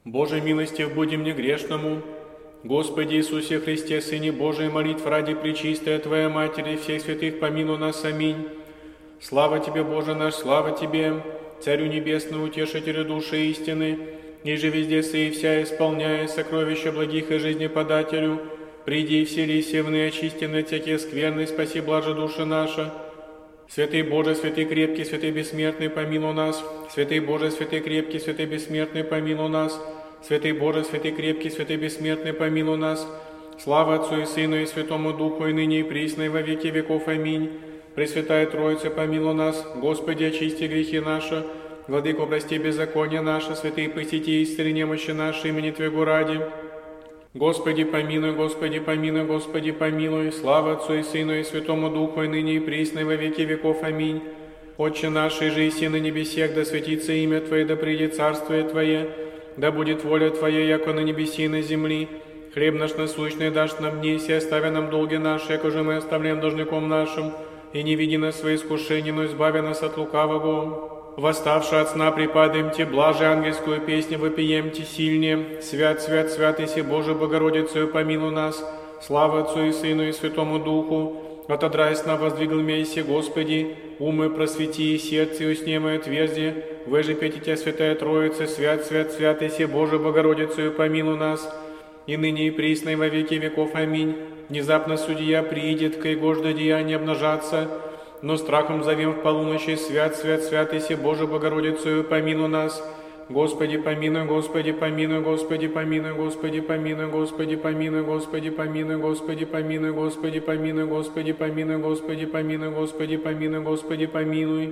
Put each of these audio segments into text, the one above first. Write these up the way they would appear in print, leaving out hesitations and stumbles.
Божьей милостив будем негрешному. Господи Иисусе Христе, Сыне Божий, молитв ради Пречистая Твоя Матери и всех святых, помилуй нас. Аминь. Слава Тебе, Боже наш, слава Тебе, Царю Небесный, Утешителю души истины, ниже везде сей вся исполняя сокровища благих и жизнеподателю, приди и вселися в неочистенные от всякие скверны, спаси блаже души наша. Святый Боже, святый крепкий, святый бессмертный, помилуй нас. Святый Боже, святый крепкий, святый бессмертный, помилуй нас. Святый Боже, святый крепкий, святый бессмертный, помилуй нас. Слава Отцу и Сыну и Святому Духу, и ныне и присно, и во веки веков. Аминь. Пресвятая Троица, помилуй нас. Господи, очисти грехи наши. Владыко, прости беззаконие наше. Святые, посети истины немощи наши, имени Твоего ради. Господи, помилуй, Господи, помилуй, Господи, помилуй. Слава Отцу и Сыну и Святому Духу, и ныне и присно, и во веки веков. Аминь. Отче наш, и же и на небесех, да светится имя Твое, да придет царствие Твое, да будет воля Твоя, яко на небеси и на земли. Хлеб наш насущный дашь нам днесь, и оставя нам долги наши, яко же мы оставляем должником нашим, и не веди нас в свои искушения, но избави нас от лукавого. Восставши от сна, припадаем Те, блаже ангельскую песню вопием Те сильнее. Свят, свят, свят, Иси Боже, Богородицею, помилуй нас. Слава Отцу и Сыну и Святому Духу. Отодрай сна, воздвигл мейся, Господи, умы просвети, и сердце и усне мое отверзи. Выже пейте Тебя, Святая Троица, свят, свят, свят, Иси Боже, Богородицею, помилуй нас. И ныне и присно, и во веки веков. Аминь. Внезапно судья приидет, ко его жда деяния обнажаться, но страхом зовем в полуночи, свят, свят, свят, Иси Боже, Богородицею, помилуй нас. Господи, помилуй, Господи, помилуй, Господи, помилуй, Господи, помилуй, Господи, помилуй, Господи, помилуй, Господи, помилуй, Господи, помилуй, Господи, помилуй, Господи, помилуй, Господи, помилуй, Господи, помилуй.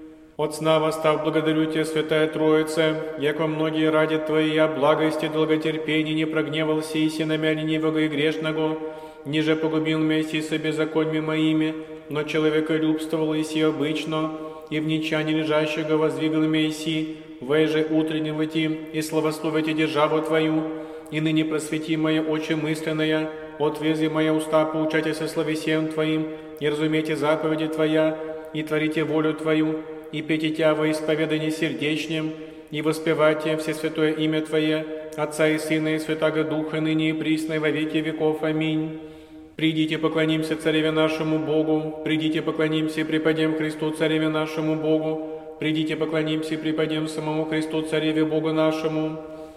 От сна восстав, благодарю Тебя, Святая Троица, яко многие ради Твоей благости, долготерпения не прогневался, и си намя ленивого и грешного, ниже погубил вместе с беззакониями моими, но человеколюбствовал и си обычно, и в нечане лежащего воздвигл Месси, веже утреннего Ти, и славословите державу Твою, и ныне просвети мои очи мысленные, отвези моя уста, поучайте со словесием Твоим, и разумейте заповеди Твоя, и творите волю Твою, и пейте Тя во исповедании сердечнем, и воспевайте все святое имя Твое, Отца и Сына и Святаго Духа, ныне и присно, и во веки веков. Аминь. Придите, поклонимся Цареве нашему Богу, придите, поклонимся и преподем Христу Цареве нашему Богу, придите, поклонимся и преподем самому Христу Цареве Богу нашему.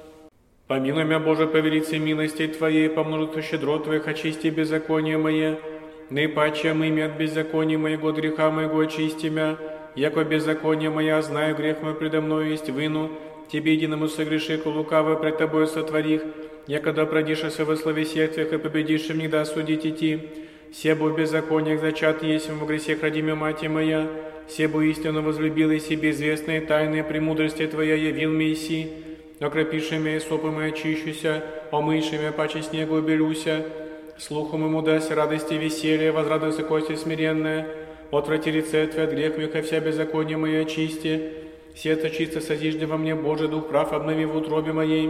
Помилуй меня, Боже, по велице милости Твоей, по множеству щедрот Твоих, очисти беззаконие мое, наипаче омыми от беззакония моего, греха моего очисти мя, яко беззаконие мое, знаю, грех мой предо мною есть вину, Тебе единому согрешику лукаво пред Тобою сотворих, якогда продишься во словесиях Твоих и победишь в них да осудить идти. Себо в беззакониях зачат есть в грехах родиме мати моя, себо истину возлюбил и себе известные тайные премудрости Твоя явил Месси, окропиши меня сопом и очищуся, омыши меня паче снегу белюся, слухом ему дасть радости и веселье, возрадуйся кости смиренная, отврати лице Твое от грех меха вся беззаконие мое очисти, сердце чисто созижди во мне, Божий Дух прав обнови в утробе моей.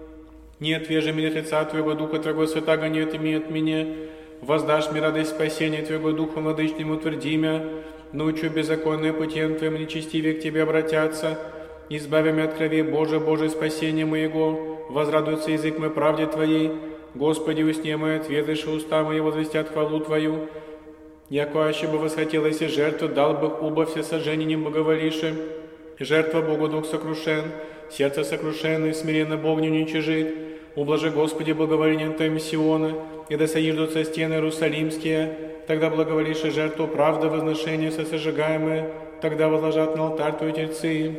Не отвежи меня от лица Твоего Духа, Твоего Святаго не отыми от меня. Воздашь мне радость спасения Твоего Духа, владычным утверди мя. Научу беззаконные путем Твоим, нечестивее к Тебе обратятся. Избави меня от крови, Боже, Боже, спасение моего. Возрадуется язык мой правде Твоей. Господи, усне мое, отведыши уста мои, возвестят хвалу Твою. Яко аще бы восхотелось и жертву, дал бы убо все сожжения не благоволивши. Жертва Богу Дух сокрушен, сердце сокрушено, и смиренно Бог не уничижит. Ублажи, Господи, благоволением Твоим Сиона, и да соиждутся стены Иерусалимские, тогда благоволишь и жертву правды, возношения сосожигаемые, тогда возложат на алтарь Твои тельцы.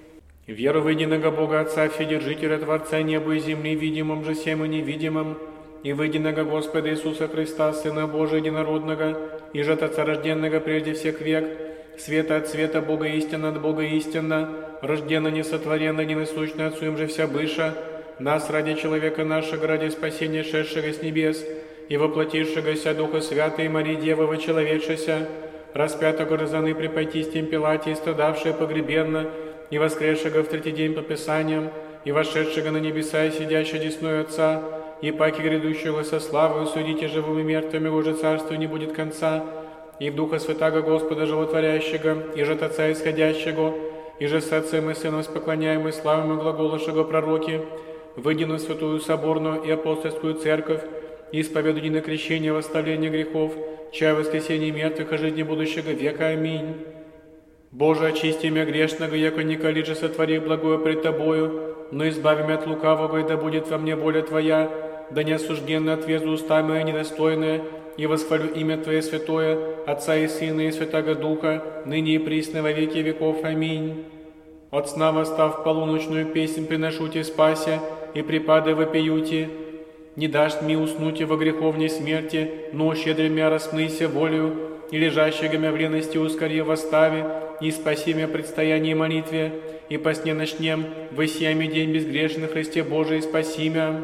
Веру в единого Бога Отца, Вседержителя, Творца неба и земли, видимым же всем и невидимым, и в единого Господа Иисуса Христа, Сына Божия единородного, и же от Отца рожденного прежде всех век, света от света, Бога истина от Бога истина, рожденно несотворенно, ненасущно Отцу им же вся быша, нас ради человека нашего, ради спасения шедшего с небес, и воплотившегося Духа Святый, Марии Девы, вочеловечися, распятого разаны при Понтистием Пилате, страдавшего погребенно, и воскресшего в третий день по Писаниям, и вошедшего на небеса, и сидящего десную Отца, и паки грядущего со славою, судите живым и мертвым, его же царству не будет конца, и в Духа Святаго Господа Животворящего, и же от Отца исходящего, и же с Отцем и Сыном споклоняемый, славим и глаголошего пророки, в единую святую соборную и апостольскую церковь, и исповедуй на крещение в оставление грехов, чая воскресения мертвых и жизни будущего века. Аминь. Боже, очисти меня грешного, яко николи же сотвори благое пред Тобою, но избави меня от лукавого, и да будет во мне воля Твоя, да не осужденно отверзу уста моя недостойная, и восхвалю имя Твое святое, Отца и Сына и Святаго Духа, ныне и присно во веки веков. Аминь. От сна восстав полуночную песнь приношу Тебе спася, и припады вопиюти. Не дашь мне уснуть во греховней смерти, но щедрый меня распнися волею, и лежащего меня в лености ускорее восстави, и спаси меня предстоянии молитве, и по сне ночнем, высиями день безгрешный Христе Божий, спаси меня.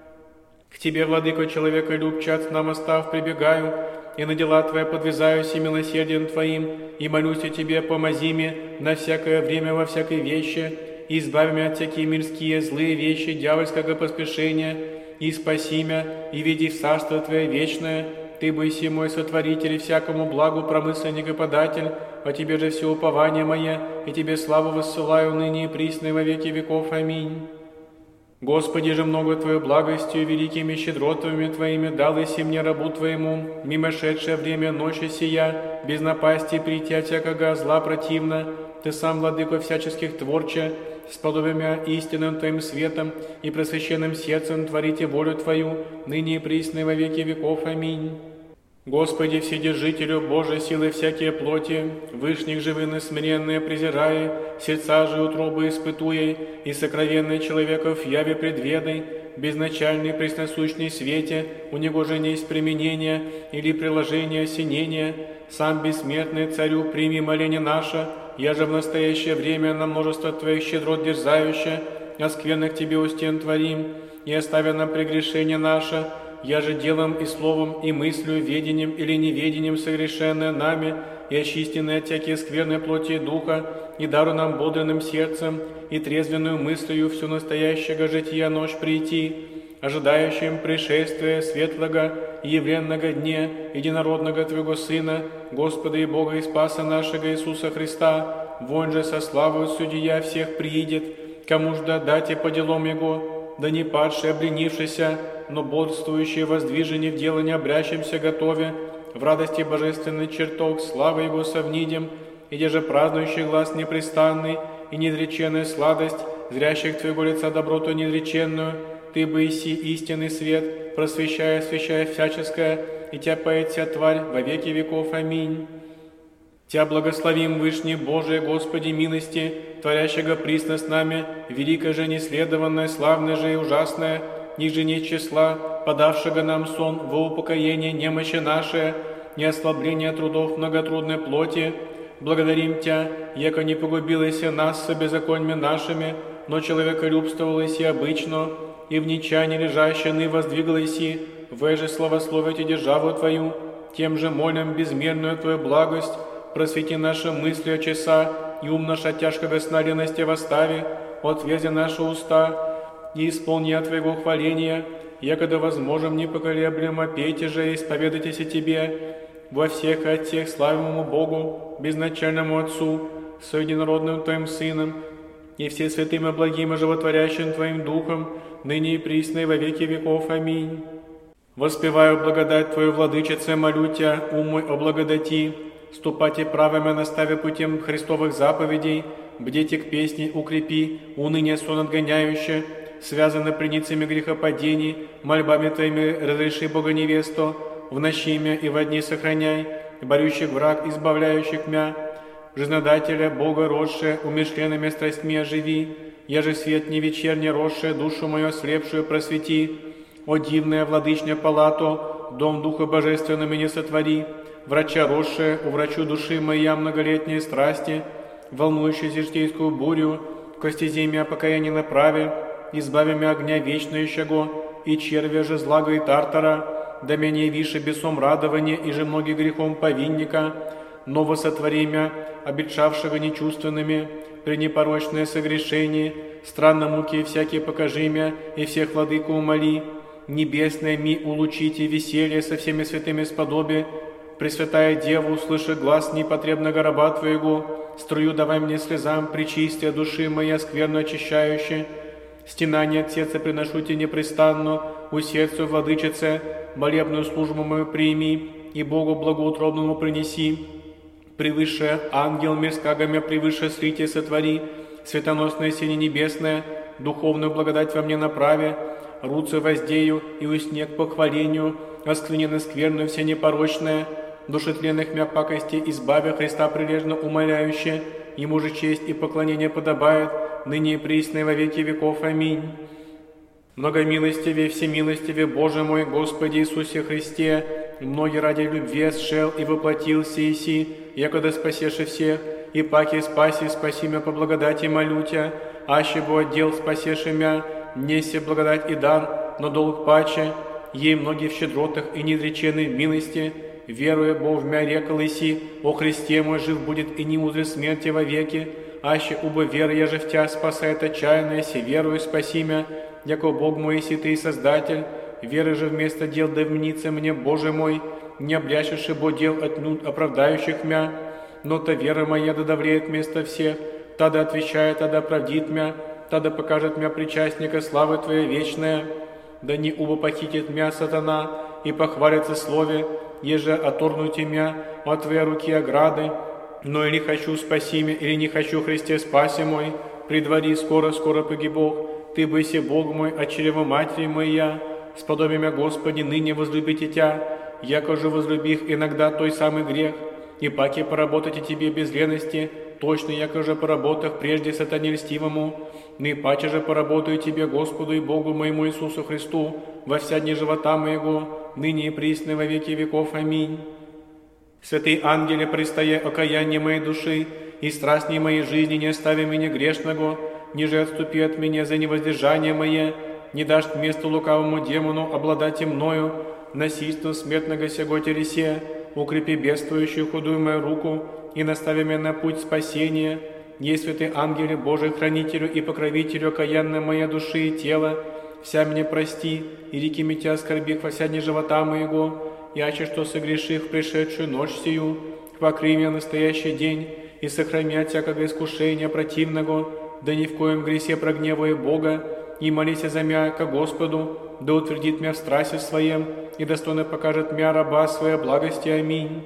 К Тебе, Владыко, человека любче, от сна остав прибегаю, и на дела Твои подвязаюсь и милосердием Твоим, и молюсь о Тебе, помози мне на всякое время во всякой вещи, и избави меня от всякие мирские злые вещи, дьявольского поспешения, и спаси меня, и веди в царство Твое вечное. Ты бойся мой сотворитель и всякому благу промысленник и податель, о Тебе же все упование мое, и Тебе славу воссылаю ныне и присно во веки веков. Аминь. Господи же, много Твоей благостью, великими щедротами Твоими дал иси мне рабу Твоему, мимошедшее время ночи сия, без напасти прийти от всякого зла противно. Ты сам, Владыко всяческих творче, сподобия истинным Твоим светом и просвященным сердцем творите волю Твою, ныне и присно во веки веков. Аминь. Господи, Вседержителю, Божий силы всякие плоти, вышних живых смиренные презирая, сердца же утробы испытуя, и сокровенные человеков яви предведай, безначальный пресносущный свете, у него же не есть применение или приложение осенения, сам бессмертный Царю прими моление наше, я же в настоящее время на множество Твоих щедрот дерзающе, а скверных Тебе у стен творим, и оставя нам прегрешение наше, я же делом и словом, и мыслью, ведением или неведением согрешенное нами, и очистенное от всякие скверной плоти и духа, и дару нам бодренным сердцем, и трезвенную мыслью всю настоящего жития ночь прийти, ожидающим пришествия светлого и явленного дня единородного Твоего Сына, Господа и Бога и Спаса нашего Иисуса Христа, вон же со славою судья всех приидет, кому ж дать и по делам Его, да не падший, обленившийся, но бодрствующий воздвижение в дело не обрящимся готове, в радости божественный чертог, славы Его совнидем, и где же празднующий глаз непрестанный, и неизреченная сладость, зрящих Твоего лица доброту неизреченную, Ты бы иси истинный свет, просвещая, освящая всяческое, и Тя поет вся тварь во веки веков. Аминь. Тя благословим, Вышний Божие, Господи милости, творящего присно с нами, великое же неследованное, славное же и ужасное, ниже нет числа, подавшего нам сон во упокоение немощи наши, не ослабление трудов многотрудной плоти. Благодарим Тя, яко не погубилось нас со беззакониями нашими, но человеколюбствовалось и обычно, и в нечаянии лежащей ны воздвигалось и, же славословите державу Твою, тем же молим безмерную Твою благость, просвети наши мысли от часа, и ум наш от тяжкого сна лености восстави, отверзи наши уста, и исполни от Твоего хваления, якогда возможем непоколеблемо пейте же и исповедайтесь о Тебе, во всех от всех славимому Богу, безначальному Отцу, с единородным Твоим Сыном, и все святым и благим и животворящим Твоим Духом, ныне и присно и во веки веков. Аминь. Воспеваю благодать Твою, Владычице, молю Тя, ум мой облагодати, ступайте правыми наставе путем Христовых заповедей, бдите к песне, укрепи, уныние сон отгоняюще, связаны преницами грехопадений, мольбами Твоими разреши Бога невесту, в ночи мя и во дни сохраняй, борющих враг, избавляющих мя, жизнодателя, Бога росшее, умершленными страстьми оживи, я же свет не вечерний росшее, душу мою слепшую просвети, о дивная владычня палату, дом Духа Божественного меня сотвори, врача росшее, уврачу души моя многолетние страсти, волнующую житейскую бурю, к стези мя покаяние направи, избави мя огня вечнающего, и червя же злага и тартара, да меня више бесом радования и же многих грехом повинника, ново сотвори мя, обетшавшего нечувственными, при непорочное согрешение, странно муки всякие покажи мя, и всех владыку умоли, небесное ми улучите веселье со всеми святыми сподоби, Пресвятая Дева, услыши глаз непотребного раба Твоего, струю давай мне слезам, причистя души моя скверно очищающая, Стенание от сердца приношу тебе непрестанно, у сердца владычице, молебную службу мою прими, и Богу благоутробному принеси. Превыше ангел мирского мя, превыше срите сотвори, светоносное сине небесное, духовную благодать во мне направе, руце воздею и усне к похвалению, оскверненно скверную все непорочное, душетленных мя пакости избавя Христа прилежно умоляюще, Ему же честь и поклонение подобает, ныне и присно и во веки веков. Аминь. Многомилостивее, всемилостивее, Боже мой, Господи Иисусе Христе, многие ради любви сшел и воплотился Иси, якода спасеши всех, и паки спаси мя по благодати молю Тя, аще бы отдел спасеши мя, несе благодать и дар, но долг паче, ей многие в щедротах и неизреченной милости, веруя Бог в мя рекал Иси, о Христе мой жив будет и не узрит смерти вовеки, аще убо вера я же в Тя спасает отчаянная, си верую спаси мя, яко Бог мой Иси Ты и Создатель, веры же вместо дел да вменится мне, Боже мой, не облящеши бо дел отнюдь оправдающих мя, но то вера моя да довреет вместо всех, тада отвечает, тада оправдит мя, тада покажет мя причастника славы Твоей вечная, да не убо похитит мя сатана и похвалится слове, еже оторнуте мя от Твоей руки ограды, но или хочу спаси мя, или не хочу, Христе спаси мой, предвари скоро погибох, Ты быси Бог мой, от чрева матери моя, сподоби мя, Господи, ныне возлюбите Тя, яко же возлюбих иногда той самый грех, и паки поработайте Тебе без лености, точно яко же поработах прежде сатане льстивому, ны паче же поработаю Тебе, Господу и Богу моему Иисусу Христу, во вся дни живота моего, ныне и присно во веки веков. Аминь. Святый ангеле, предстоя окаяние моей души и страстней моей жизни, не остави меня грешного, ниже отступи от меня за невоздержание мое, не дашь к месту лукавому демону обладать и мною, насильством смертного сего телесе, укрепи бедствующую худую мою руку и настави меня на путь спасения. Есть святый ангеле Божий, хранителю и покровителю окаянной моей души и тела, вся меня прости, и реки митя оскорбих во вся дни живота моего, яче что согреших в пришедшую ночь сию, покрый меня настоящий день, и сохрани от всякого искушения противного, да ни в коем гресе прогневая Бога, и молися за мя ко Господу, да утвердит мя в страсти своем, и достойно покажет мя раба своей благости. Аминь.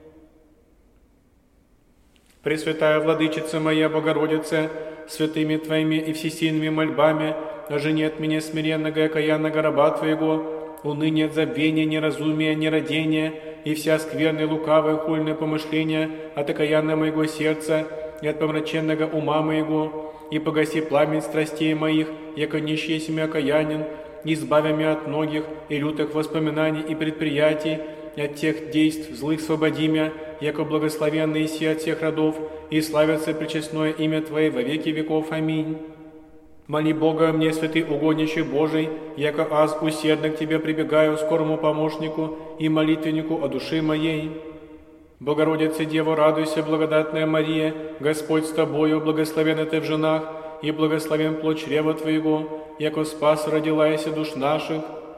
Пресвятая Владычица моя, Богородица, святыми Твоими и всесильными мольбами, ожени от меня смиренного и окаянного раба Твоего, уныние от забвения, неразумия, нерадения, и вся скверная, лукавая, хульное помышление от окаянного моего сердца и от помраченного ума моего, и погаси пламень страстей моих, яко нищий семя окаянин, избави меня от многих и лютых воспоминаний и предприятий, и от тех действ злых свободи мя, яко благословенные си от всех родов, и славится пречестное имя Твое во веки веков. Аминь. Моли Бога мне, святый угодничий Божий, яко аз усердно к Тебе прибегаю, скорому помощнику и молитвеннику о души моей. Богородица Дева, радуйся, благодатная Мария, Господь с Тобою, благословенна Ты в женах, и благословен плод чрева Твоего, яко спас родилася душ наших.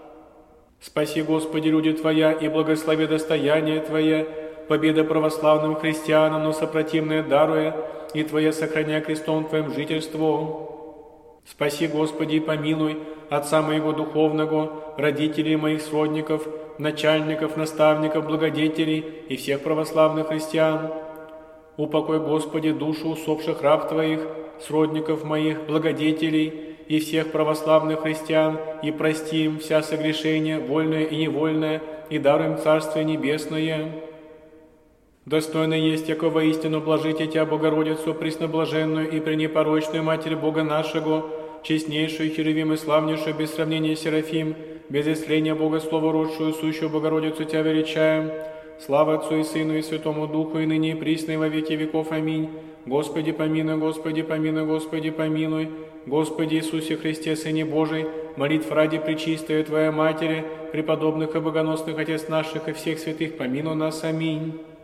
Спаси, Господи, люди Твоя, и благослови достояние Твое, победа православным христианам, но сопротивное даруя, и Твое сохраняя крестом Твоим жительство. Спаси, Господи, и помилуй отца моего духовного, родителей моих сродников, начальников, наставников, благодетелей и всех православных христиан. Упокой, Господи, душу усопших раб Твоих, сродников моих, благодетелей и всех православных христиан, и прости им вся согрешения, вольное и невольное, и даруй им Царствие Небесное. Достойно есть, яко воистину блажите Тя, Богородицу, пресноблаженную и пренепорочную Матерь Бога нашего, честнейшую, херувим и славнейшую, без сравнения Серафим, без исцеления Бога Слово родшую, сущую Богородицу Тя величаем. Слава Отцу и Сыну и Святому Духу, и ныне и присно и во веки веков. Аминь. Господи помилуй, Господи помилуй, Господи помилуй. Господи Иисусе Христе, Сыне Божий, молитв ради пречистая Твоя Матери, преподобных и богоносных Отец наших и всех святых, помилуй нас. Аминь.